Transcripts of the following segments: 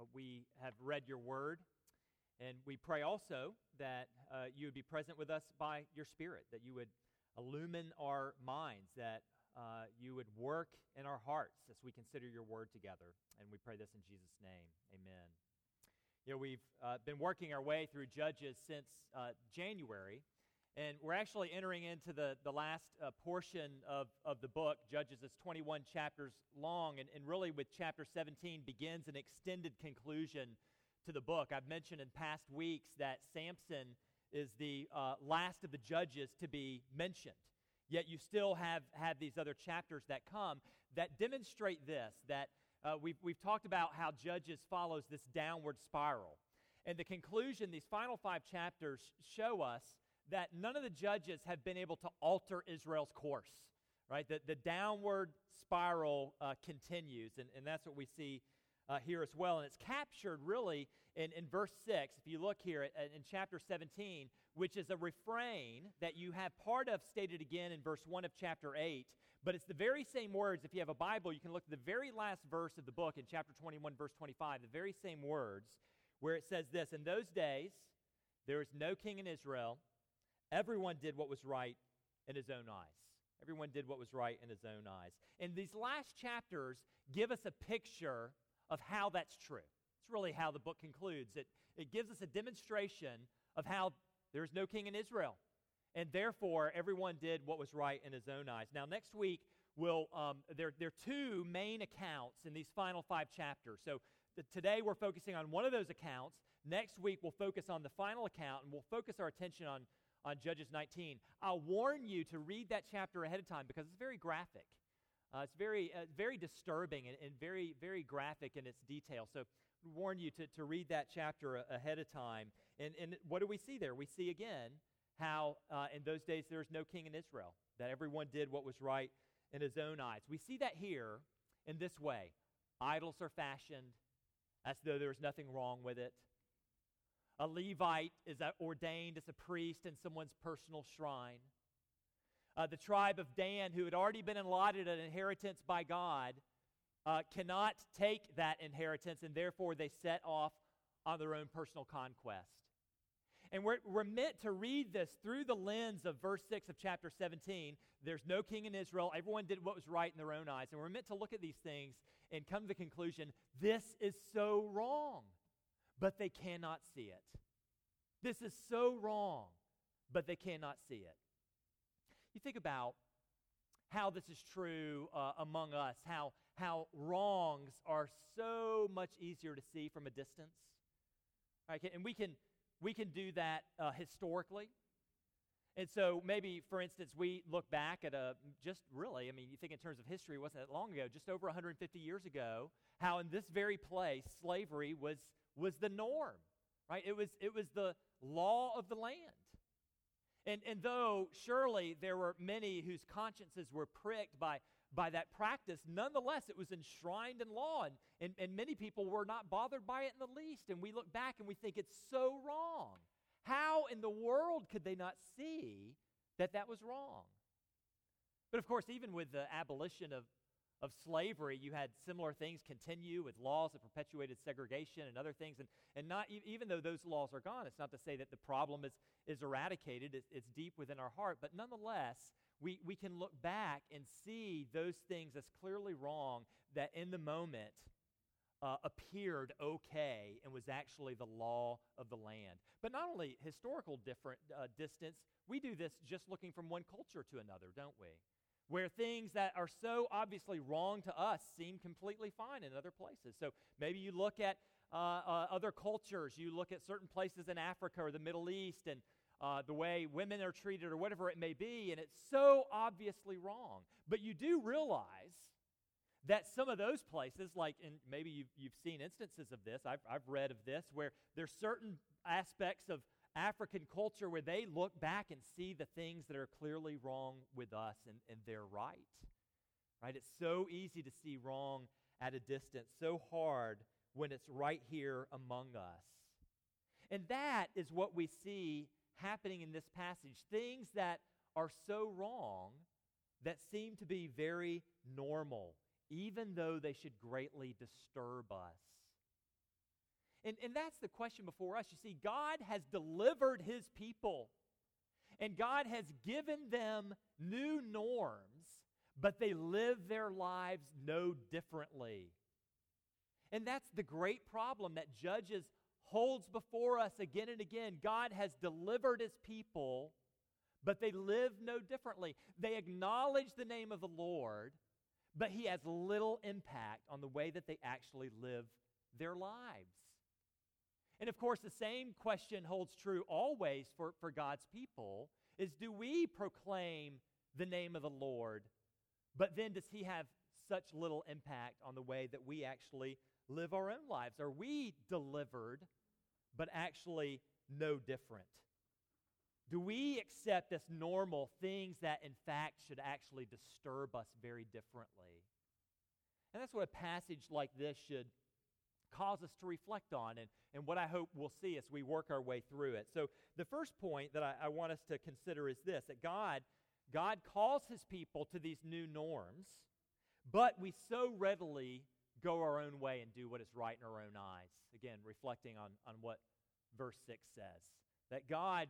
we have read your word, and we pray also that you would be present with us by your Spirit, that you would illumine our minds, that you would work in our hearts as we consider your word together. And we pray this in Jesus' name. Amen. You know, we've been working our way through Judges since January, and we're actually entering into the last portion of the book. Judges is 21 chapters long, and really with chapter 17 begins an extended conclusion to the book. I've mentioned in past weeks that Samson is the last of the judges to be mentioned. Yet you still have these other chapters that come that demonstrate this, that we've talked about how Judges follows this downward spiral. And the conclusion, these final 5 chapters show us that none of the judges have been able to alter Israel's course, right? The downward spiral continues, and that's what we see here as well. And it's captured really in verse 6, if you look here in chapter 17, which is a refrain that you have part of stated again in verse 1 of chapter 8, but it's the very same words. If you have a Bible, you can look at the very last verse of the book in chapter 21, verse 25, the very same words, where it says this: "In those days, there is no king in Israel. Everyone did what was right in his own eyes." Everyone did what was right in his own eyes. And these last chapters give us a picture of how that's true. It's really how the book concludes. It gives us a demonstration of how there's no king in Israel, and therefore everyone did what was right in his own eyes. Now, next week, there are 2 main accounts in these final 5 chapters. So today we're focusing on one of those accounts. Next week we'll focus on the final account, and we'll focus our attention on Judges 19. I'll warn you to read that chapter ahead of time because it's very graphic. It's very disturbing and very, very graphic in its detail. So I warn you to read that chapter ahead of time. And what do we see there? We see again how in those days there was no king in Israel, that everyone did what was right in his own eyes. We see that here in this way. Idols are fashioned as though there's nothing wrong with it. A Levite is ordained as a priest in someone's personal shrine. The tribe of Dan, who had already been allotted an inheritance by God, cannot take that inheritance, and therefore they set off on their own personal conquest. And we're meant to read this through the lens of verse 6 of chapter 17. There's no king in Israel. Everyone did what was right in their own eyes. And we're meant to look at these things and come to the conclusion, this is so wrong, but they cannot see it. This is so wrong, but they cannot see it. You think about how this is true among us, how wrongs are so much easier to see from a distance. Right? And we can do that historically. And so maybe, for instance, we look back at you think in terms of history, it wasn't that long ago, just over 150 years ago, how in this very place, slavery was the norm, right? It was the law of the land. And though surely there were many whose consciences were pricked by that practice, nonetheless it was enshrined in law, and many people were not bothered by it in the least. And we look back and we think it's so wrong. How in the world could they not see that was wrong? But of course, even with the abolition of slavery, you had similar things continue with laws that perpetuated segregation and other things. And not even though those laws are gone, it's not to say that the problem is eradicated. It's deep within our heart. But nonetheless, we can look back and see those things as clearly wrong that in the moment appeared okay and was actually the law of the land. But not only historical distance, we do this just looking from one culture to another, don't we? Where things that are so obviously wrong to us seem completely fine in other places. So maybe you look at other cultures, you look at certain places in Africa or the Middle East, and the way women are treated or whatever it may be, and it's so obviously wrong. But you do realize that some of those places, and maybe you've seen instances of this, I've read of this, where there's certain aspects of African culture where they look back and see the things that are clearly wrong with us, and they're right. It's so easy to see wrong at a distance, so hard when it's right here among us. And that is what we see happening in this passage. Things that are so wrong that seem to be very normal, even though they should greatly disturb us. And that's the question before us. You see, God has delivered his people, and God has given them new norms, but they live their lives no differently. And that's the great problem that Judges holds before us again and again. God has delivered his people, but they live no differently. They acknowledge the name of the Lord, but he has little impact on the way that they actually live their lives. And of course, the same question holds true always for God's people, is do we proclaim the name of the Lord, but then does he have such little impact on the way that we actually live our own lives? Are we delivered, but actually no different? Do we accept as normal things that in fact should actually disturb us very differently? And that's what a passage like this should cause us to reflect on, and what I hope we'll see as we work our way through it. So the first point that I want us to consider is this, that God calls his people to these new norms, but we so readily go our own way and do what is right in our own eyes. Again, reflecting on what verse 6 says, that God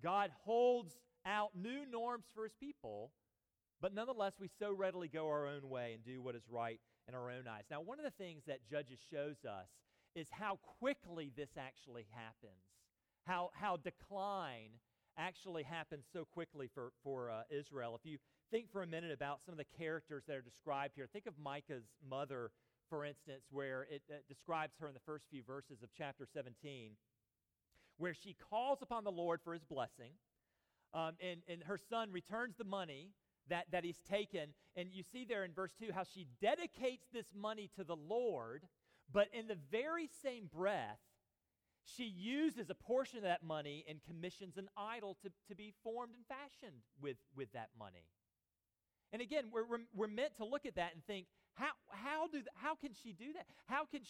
holds out new norms for his people, but nonetheless we so readily go our own way and do what is right in our own eyes. Now, one of the things that Judges shows us is how quickly this actually happens, how decline actually happens so quickly for Israel. If you think for a minute about some of the characters that are described here, think of Micah's mother, for instance, where it describes her in the first few verses of chapter 17, where she calls upon the Lord for his blessing, and her son returns the money that he's taken. And you see there in verse 2 how she dedicates this money to the Lord, but in the very same breath, she uses a portion of that money and commissions an idol to be formed and fashioned with that money. And again, we're meant to look at that and think, how can she do that? How can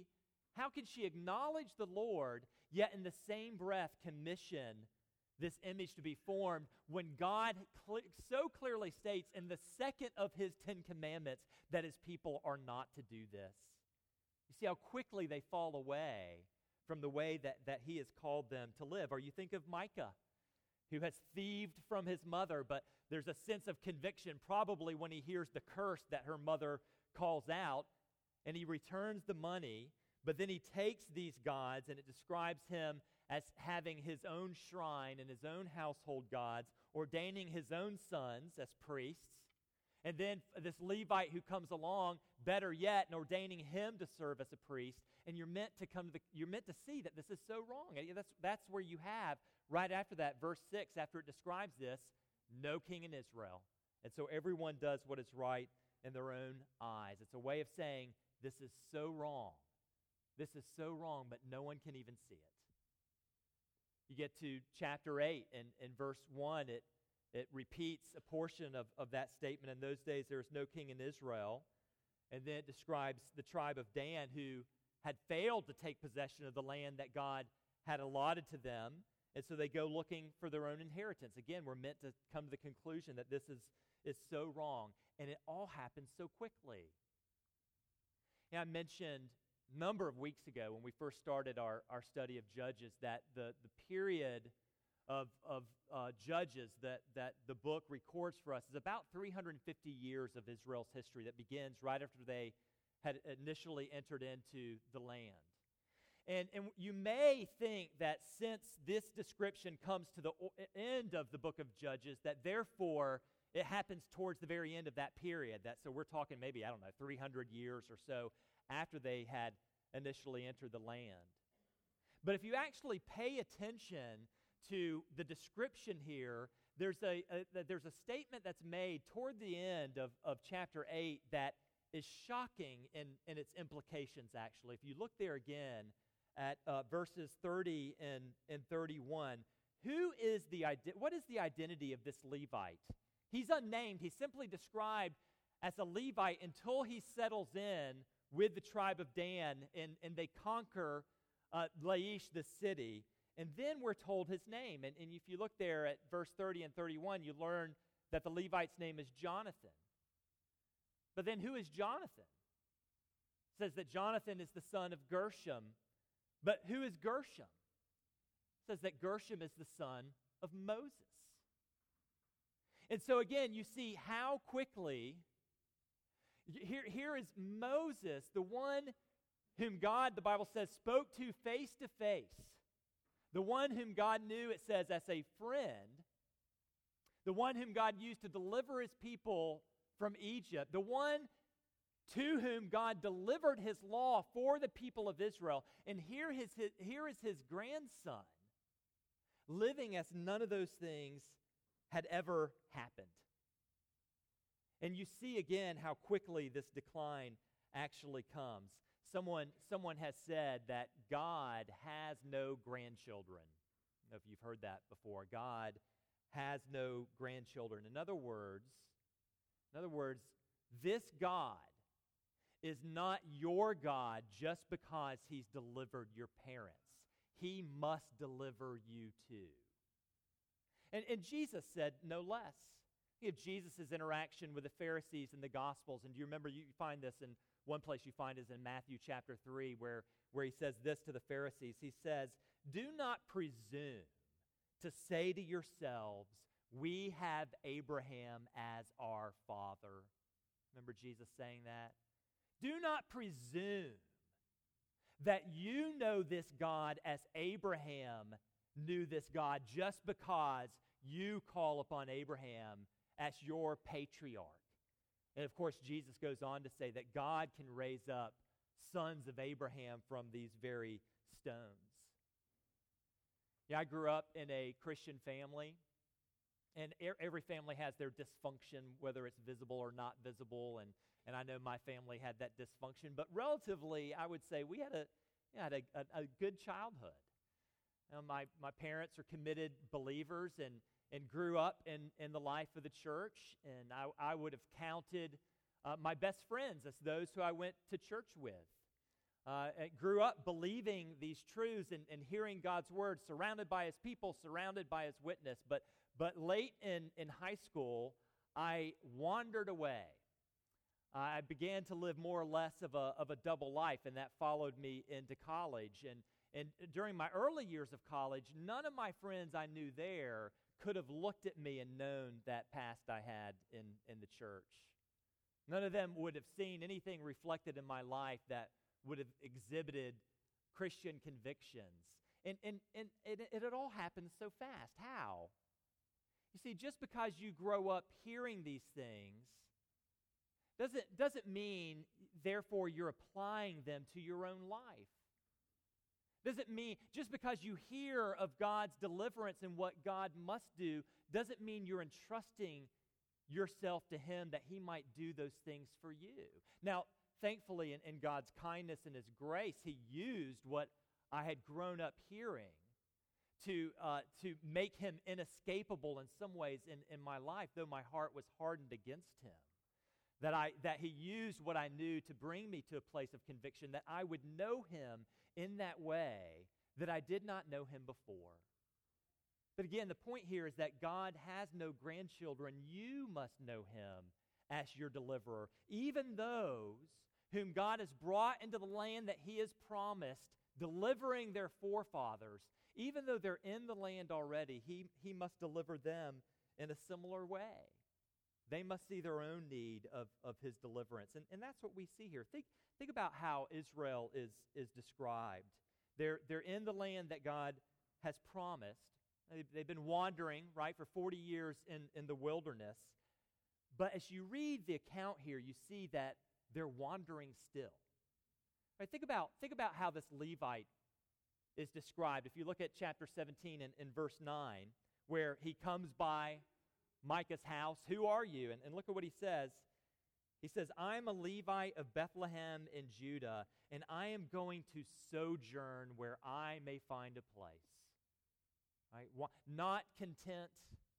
she acknowledge the Lord, yet in the same breath commission this image to be formed when God so clearly states in the second of his 10 commandments that his people are not to do this? You see how quickly they fall away from the way that he has called them to live. Or you think of Micah, who has thieved from his mother, but there's a sense of conviction probably when he hears the curse that her mother calls out, and he returns the money, but then he takes these gods, and it describes him as having his own shrine and his own household gods, ordaining his own sons as priests, and then this Levite who comes along, better yet, and ordaining him to serve as a priest. And you're meant to see that this is so wrong. That's where you have, right after that, verse 6, after it describes this, no king in Israel. And so everyone does what is right in their own eyes. It's a way of saying, this is so wrong. This is so wrong, but no one can even see it. You get to chapter 8, and in verse 1, it repeats a portion of that statement. In those days, there was no king in Israel. And then it describes the tribe of Dan, who had failed to take possession of the land that God had allotted to them. And so they go looking for their own inheritance. Again, we're meant to come to the conclusion that this is so wrong. And it all happens so quickly. And I mentioned a number of weeks ago when we first started our study of Judges that the period of Judges that the book records for us is about 350 years of Israel's history that begins right after they had initially entered into the land. And you may think that since this description comes to the end of the book of Judges, that therefore it happens towards the very end of that period. So we're talking maybe, 300 years or so after they had initially entered the land. But if you actually pay attention to the description here, there's a statement that's made toward the end of chapter 8 that is shocking in its implications, actually. If you look there again at verses 30 and 31, what is the identity of this Levite? He's unnamed. He's simply described as a Levite until he settles in with the tribe of Dan and they conquer Laish, the city. And then we're told his name. And if you look there at verse 30 and 31, you learn that the Levite's name is Jonathan. But then who is Jonathan? It says that Jonathan is the son of Gershom, But who is Gershom? It says that Gershom is the son of Moses. And so again, you see how quickly, here is Moses, the one whom God, the Bible says, spoke to face, the one whom God knew, it says, as a friend, the one whom God used to deliver his people from Egypt, the one to whom God delivered his law for the people of Israel. And here is his grandson living as none of those things had ever happened. And you see again how quickly this decline actually comes. Someone has said that God has no grandchildren. I don't know if you've heard that before. God has no grandchildren. In other words, this God is not your God just because he's delivered your parents. He must deliver you too. And Jesus said no less. You have Jesus' interaction with the Pharisees in the Gospels. And do you remember, you find this in one place you find is in Matthew chapter 3 where he says this to the Pharisees. He says, "Do not presume to say to yourselves, 'We have Abraham as our father.'" Remember Jesus saying that? Do not presume that you know this God as Abraham knew this God just because you call upon Abraham as your patriarch. And of course, Jesus goes on to say that God can raise up sons of Abraham from these very stones. Yeah, I grew up in a Christian family, and every family has their dysfunction, whether it's visible or not visible, and I know my family had that dysfunction, but relatively, I would say we had a good childhood. My parents are committed believers and grew up in the life of the church, and I would have counted my best friends as those who I went to church with. Grew up believing these truths and hearing God's word, surrounded by his people, surrounded by his witness. But late in high school, I wandered away. I began to live more or less of a double life, and that followed me into college. And during my early years of college, none of my friends I knew there could have looked at me and known that past I had in the church. None of them would have seen anything reflected in my life that would have exhibited Christian convictions. And it had all happened so fast. How? You see, just because you grow up hearing these things doesn't mean, therefore, you're applying them to your own life. Doesn't mean, just because you hear of God's deliverance and what God must do, doesn't mean you're entrusting yourself to him that he might do those things for you. Now, thankfully, in God's kindness and his grace, he used what I had grown up hearing to make him inescapable in some ways in my life, though my heart was hardened against him. That he used what I knew to bring me to a place of conviction, that I would know him in that way that I did not know him before. But again, the point here is that God has no grandchildren. You must know him as your deliverer. Even those whom God has brought into the land that he has promised, delivering their forefathers, even though they're in the land already, he must deliver them in a similar way. They must see their own need of his deliverance. And that's what we see here. Think about how Israel is described. They're in the land that God has promised. They've been wandering, right, for 40 years in the wilderness. But as you read the account here, you see that they're wandering still. Right, think about how this Levite is described. If you look at chapter 17 in verse 9, where he comes by Micah's house, "Who are you?" And look at what he says. He says, "I'm a Levite of Bethlehem in Judah, and I am going to sojourn where I may find a place." Right? Not content,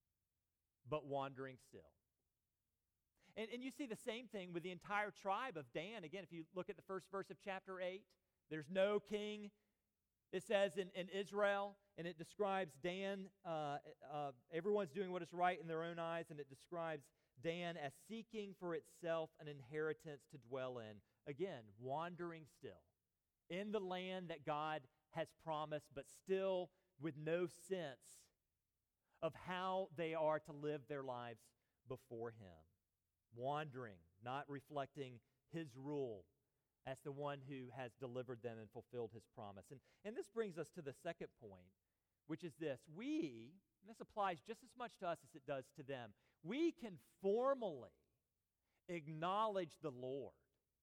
but wandering still. And you see the same thing with the entire tribe of Dan. Again, if you look at the first verse of chapter 8, there's no king, it says, in Israel, and it describes Dan, everyone's doing what is right in their own eyes, and it describes Dan as seeking for itself an inheritance to dwell in. Again, wandering still. in the land that God has promised, but still with no sense of how they are to live their lives before Him. Wandering, not reflecting His rule as the one who has delivered them and fulfilled His promise. And this brings us to the second point, which is this. And this applies just as much to us as it does to them, we can formally acknowledge the Lord,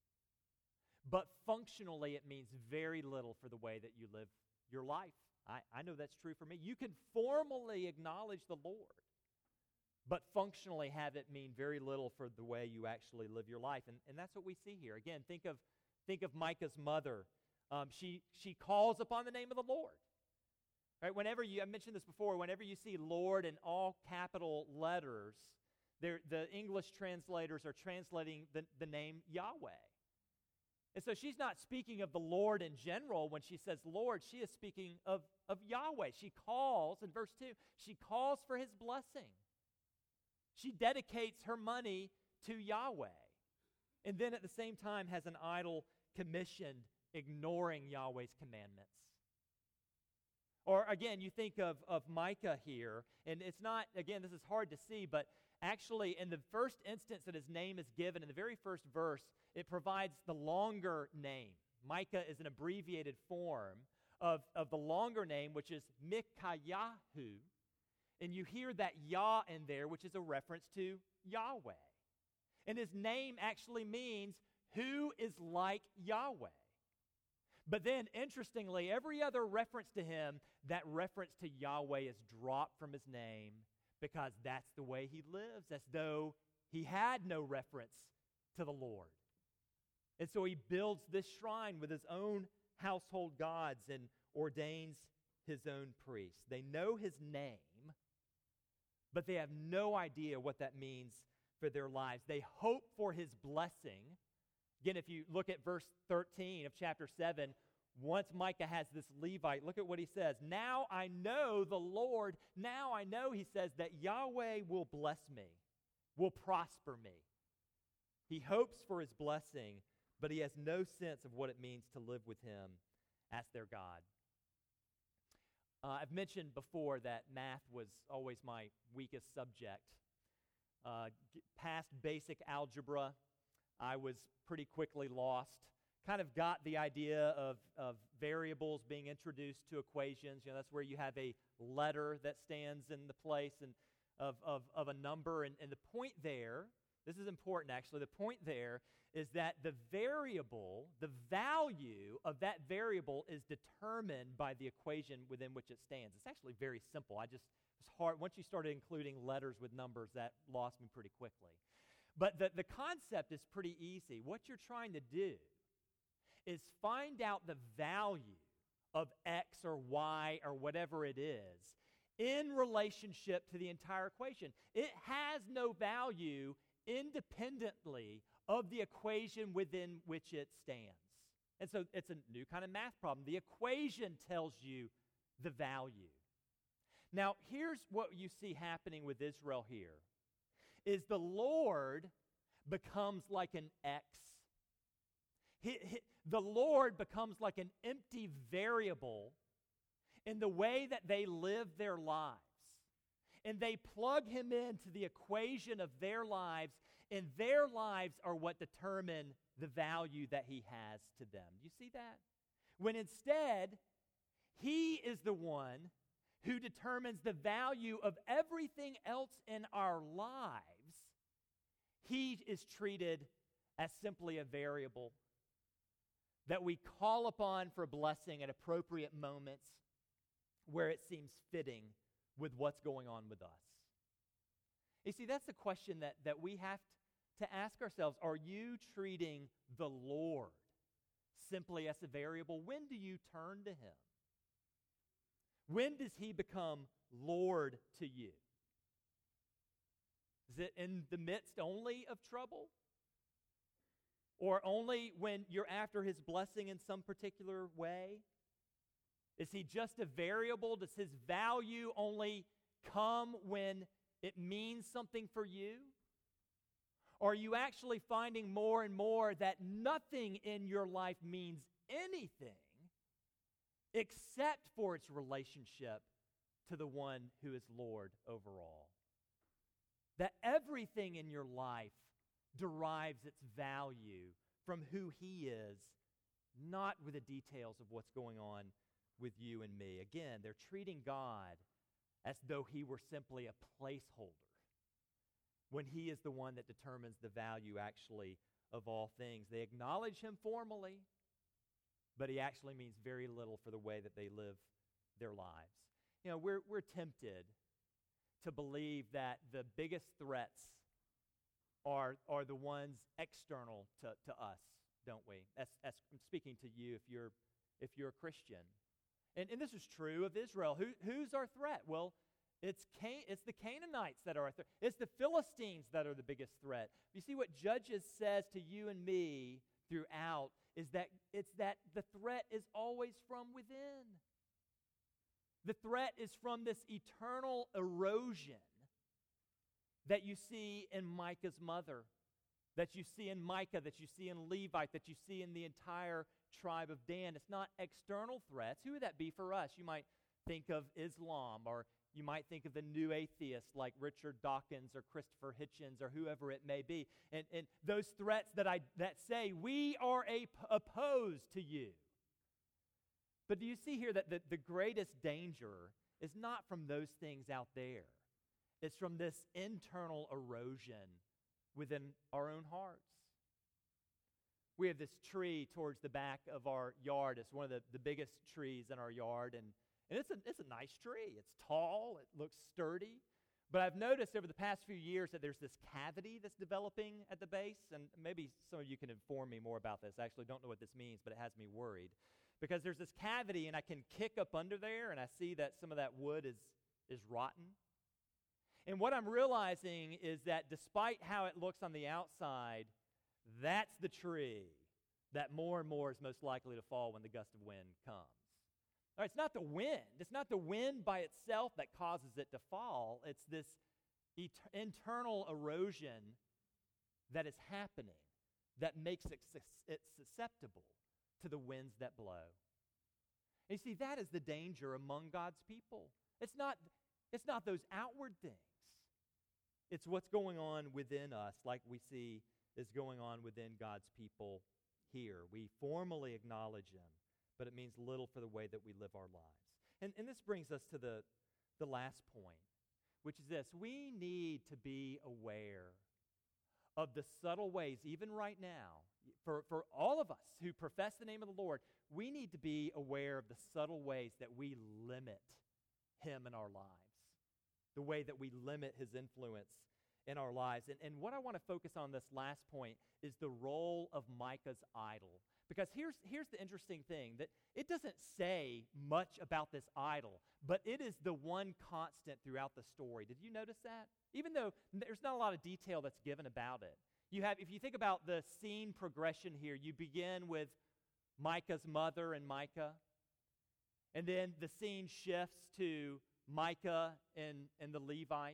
but functionally it means very little for the way that you live your life. I know that's true for me. You can formally acknowledge the Lord, but functionally have it mean very little for the way you actually live your life. And that's what we see here. Again, think of Micah's mother. She calls upon the name of the Lord. Right? I mentioned this before, whenever you see Lord in all capital letters, the English translators are translating the name Yahweh. And so she's not speaking of the Lord in general when she says Lord. She is speaking of Yahweh. She calls, in verse 2, she calls for His blessing. She dedicates her money to Yahweh. And then at the same time has an idol commissioned, ignoring Yahweh's commandments. Or again, you think of Micah here, and it's not, again, this is hard to see, but actually in the first instance that his name is given, in the very first verse, it provides the longer name. Micah is an abbreviated form of the longer name, which is Mikayahu. And you hear that Yah in there, which is a reference to Yahweh. And his name actually means who is like Yahweh. But then, interestingly, every other reference to him, that reference to Yahweh is dropped from his name because that's the way he lives, as though he had no reference to the Lord. And so he builds this shrine with his own household gods and ordains his own priests. They know his name, but they have no idea what that means for their lives. They hope for his blessing. Again, if you look at verse 13 of chapter 7, once Micah has this Levite, look at what he says. Now I know the Lord, now I know, he says, that Yahweh will bless me, will prosper me. He hopes for his blessing, but he has no sense of what it means to live with him as their God. I've mentioned before that math was always my weakest subject. Past basic algebra, I was pretty quickly lost. Kind of got the idea of variables being introduced to equations. You know, that's where you have a letter that stands in the place and of a number. And the point there, this is important actually, the point there is that the variable, the value of that variable is determined by the equation within which it stands. It's actually very simple. It's hard. Once you started including letters with numbers, that lost me pretty quickly. But the concept is pretty easy. What you're trying to do is find out the value of X or Y or whatever it is in relationship to the entire equation. It has no value independently of the equation within which it stands. And so it's a new kind of math problem. The equation tells you the value. Now, here's what you see happening with Israel here, is the Lord becomes like an X. The Lord becomes like an empty variable in the way that they live their lives. And they plug him into the equation of their lives, and their lives are what determine the value that he has to them. Do you see that? When instead, he is the one who determines the value of everything else in our lives. He is treated as simply a variable that we call upon for blessing at appropriate moments where it seems fitting with what's going on with us. You see, that's the question that we have to ask ourselves. Are you treating the Lord simply as a variable? When do you turn to him? When does he become Lord to you? Is it in the midst only of trouble? Or only when you're after his blessing in some particular way? Is he just a variable? Does his value only come when it means something for you? Or are you actually finding more and more that nothing in your life means anything except for its relationship to the one who is Lord over all. That everything in your life derives its value from who He is, not with the details of what's going on with you and me. Again, they're treating God as though He were simply a placeholder, when He is the one that determines the value actually of all things. They acknowledge Him formally, but He actually means very little for the way that they live their lives. You know, we're tempted to believe that the biggest threats are the ones external to us, don't we? As I'm speaking to you if you're a Christian. And this is true of Israel. Who's our threat? Well, it's the Canaanites that are our threat. It's the Philistines that are the biggest threat. You see what Judges says to you and me throughout is that the threat is always from within. The threat is from this eternal erosion that you see in Micah's mother, that you see in Micah, that you see in Levite, that you see in the entire tribe of Dan. It's not external threats. Who would that be for us? You might think of Islam, or you might think of the new atheists like Richard Dawkins or Christopher Hitchens or whoever it may be. And those threats that say, we are opposed to you. But do you see here that the greatest danger is not from those things out there. It's from this internal erosion within our own hearts. We have this tree towards the back of our yard. It's one of the biggest trees in our yard, and it's a nice tree. It's tall. It looks sturdy. But I've noticed over the past few years that there's this cavity that's developing at the base, and maybe some of you can inform me more about this. I actually don't know what this means, but it has me worried. Because there's this cavity, and I can kick up under there, and I see that some of that wood is rotten. And what I'm realizing is that despite how it looks on the outside, that's the tree that more and more is most likely to fall when the gust of wind comes. All right, it's not the wind. It's not the wind by itself that causes it to fall. It's this internal erosion that is happening that makes it susceptible to the winds that blow. And you see, that is the danger among God's people. It's not those outward things. It's what's going on within us, like we see is going on within God's people here. We formally acknowledge Him, but it means little for the way that we live our lives. And this brings us to the last point, which is this. We need to be aware of the subtle ways, even right now, for all of us who profess the name of the Lord, we need to be aware of the subtle ways that we limit Him in our lives, the way that we limit His influence in our lives. And what I want to focus on this last point is the role of Micah's idol. Because here's the interesting thing, that it doesn't say much about this idol, but it is the one constant throughout the story. Did you notice that? Even though there's not a lot of detail that's given about it. If you think about the scene progression here, you begin with Micah's mother and Micah, and then the scene shifts to Micah and the Levite.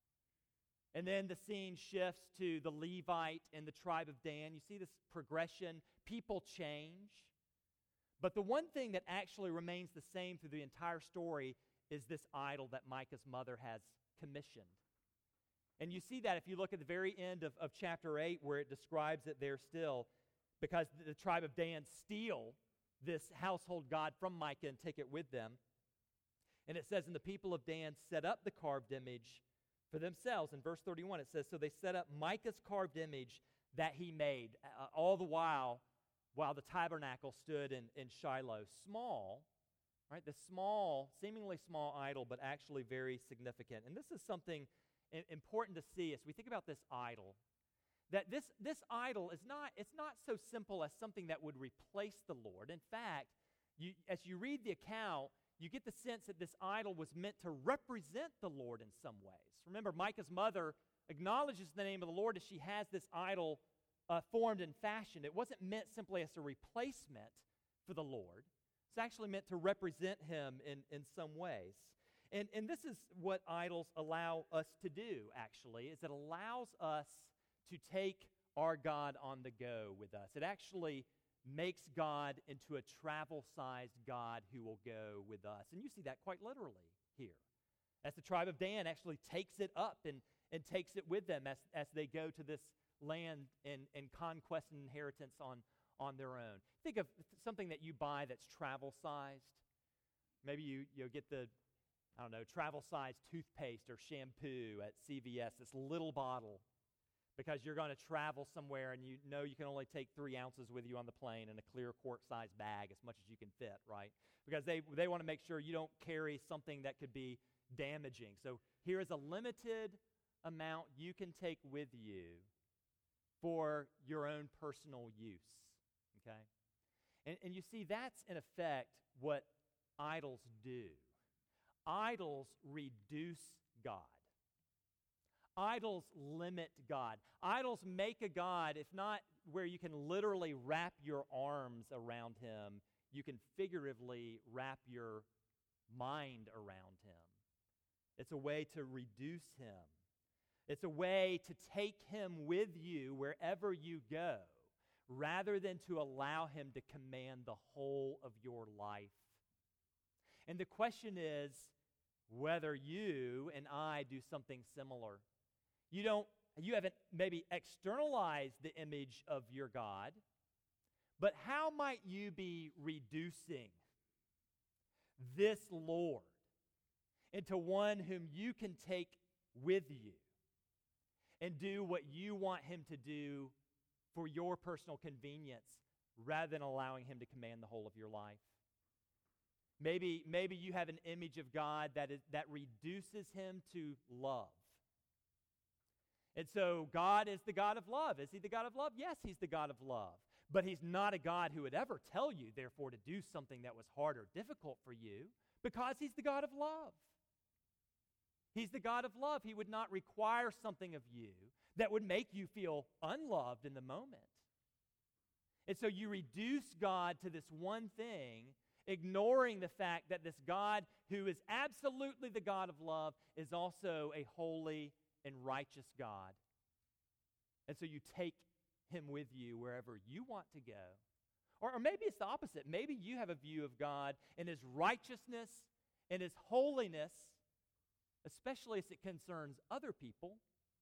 And then the scene shifts to the Levite and the tribe of Dan. You see this progression. People change. But the one thing that actually remains the same through the entire story is this idol that Micah's mother has commissioned. And you see that if you look at the very end of chapter 8, where it describes it there still, because the tribe of Dan steal this household god from Micah and take it with them. And it says, and the people of Dan set up the carved image for themselves. In verse 31, it says, so they set up Micah's carved image that he made, all the while the tabernacle stood in Shiloh. Small, right? The small, seemingly small idol, but actually very significant. And this is something important to see as we think about this idol. That this idol it's not so simple as something that would replace the Lord. In fact, as you read the account, you get the sense that this idol was meant to represent the Lord in some ways. Remember, Micah's mother acknowledges the name of the Lord as she has this idol formed and fashioned. It wasn't meant simply as a replacement for the Lord. It's actually meant to represent Him in some ways. And this is what idols allow us to do, actually, is it allows us to take our God on the go with us. It actually makes God into a travel-sized God who will go with us. And you see that quite literally here, as the tribe of Dan actually takes it up and takes it with them as they go to this land and conquest and inheritance on their own. Think of something that you buy that's travel-sized. Maybe you get the, travel-sized toothpaste or shampoo at CVS, this little bottle, because you're going to travel somewhere and you know you can only take 3 ounces with you on the plane in a clear quart-sized bag as much as you can fit, right? Because they want to make sure you don't carry something that could be damaging. So here is a limited amount you can take with you for your own personal use, okay? And you see, that's in effect what idols do. Idols reduce God. Idols limit God. Idols make a God, if not where you can literally wrap your arms around him, you can figuratively wrap your mind around him. It's a way to reduce him. It's a way to take him with you wherever you go, rather than to allow him to command the whole of your life. And the question is whether you and I do something similar. You haven't maybe externalized the image of your God, but how might you be reducing this Lord into one whom you can take with you and do what you want him to do for your personal convenience rather than allowing him to command the whole of your life? Maybe you have an image of God that reduces him to love. And so God is the God of love. Is he the God of love? Yes, he's the God of love. But he's not a God who would ever tell you, therefore, to do something that was hard or difficult for you, because he's the God of love. He's the God of love. He would not require something of you that would make you feel unloved in the moment. And so you reduce God to this one thing, ignoring the fact that this God who is absolutely the God of love is also a holy and righteous God. And so you take him with you wherever you want to go. Or maybe it's the opposite. Maybe you have a view of God and his righteousness and his holiness, especially as it concerns other people,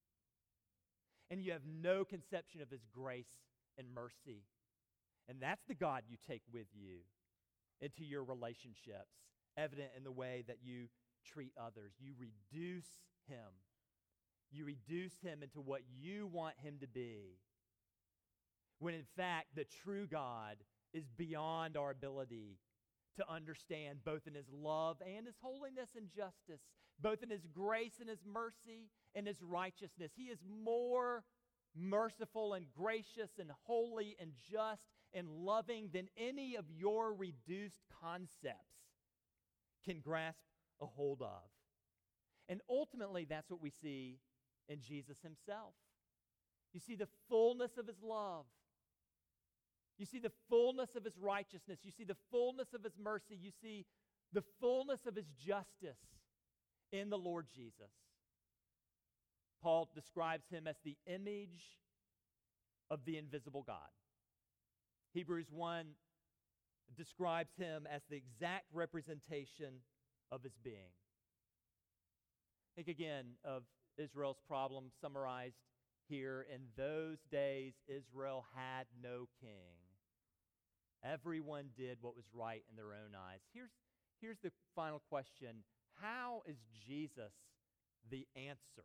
and you have no conception of his grace and mercy. And that's the God you take with you into your relationships, evident in the way that you treat others. You reduce him. You reduce him into what you want him to be, when in fact the true God is beyond our ability to understand, both in his love and his holiness and justice, both in his grace and his mercy and his righteousness. He is more merciful and gracious and holy and just and loving than any of your reduced concepts can grasp a hold of. And ultimately, that's what we see in Jesus himself. You see the fullness of his love. You see the fullness of his righteousness. You see the fullness of his mercy. You see the fullness of his justice in the Lord Jesus. Paul describes him as the image of the invisible God. Hebrews 1 describes him as the exact representation of his being. Think again of Israel's problem summarized here. In those days, Israel had no king. Everyone did what was right in their own eyes. Here's the final question. How is Jesus the answer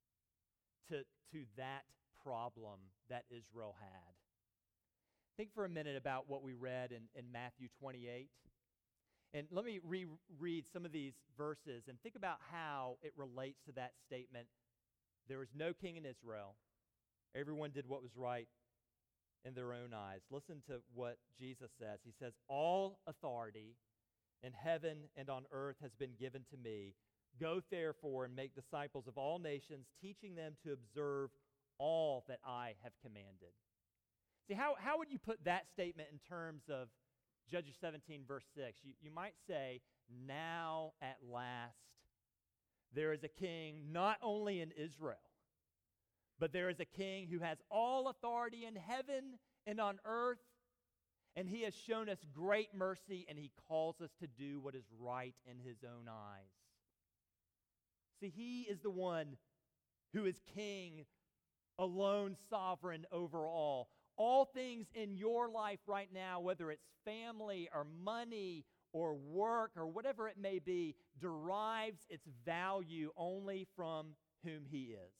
to that problem that Israel had? Think for a minute about what we read in Matthew 28. And let me reread some of these verses and think about how it relates to that statement. There was no king in Israel. Everyone did what was right in their own eyes. Listen to what Jesus says. He says, "All authority in heaven and on earth has been given to me. Go therefore and make disciples of all nations, teaching them to observe all that I have commanded." See, how would you put that statement in terms of Judges 17, verse 6? You might say, now at last there is a king not only in Israel, but there is a king who has all authority in heaven and on earth, And he has shown us great mercy, and he calls us to do what is right in his own eyes. See, he is the one who is king, alone sovereign over all. All things in your life right now, whether it's family or money or work or whatever it may be, derives its value only from whom he is.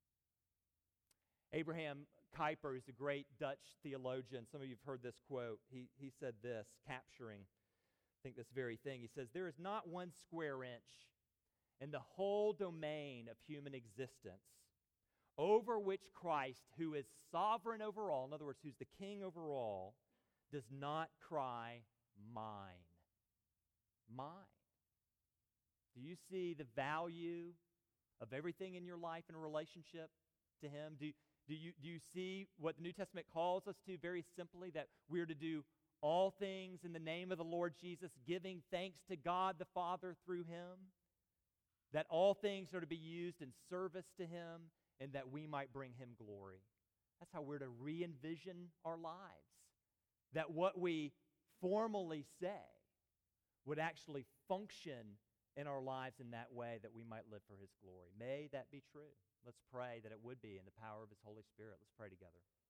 Abraham Kuyper is a great Dutch theologian. Some of you have heard this quote. He said this, capturing, I think, this very thing. He says, "There is not one square inch in the whole domain of human existence over which Christ, who is sovereign over all, in other words, who's the king over all, does not cry, mine. Mine." Do you see the value of everything in your life in relationship to him? Do you see what the New Testament calls us to very simply, that we're to do all things in the name of the Lord Jesus, giving thanks to God the Father through him? That all things are to be used in service to him, and that we might bring him glory. That's how we're to re-envision our lives. That what we formally say would actually function in our lives in that way, that we might live for his glory. May that be true. Let's pray that it would be in the power of his Holy Spirit. Let's pray together.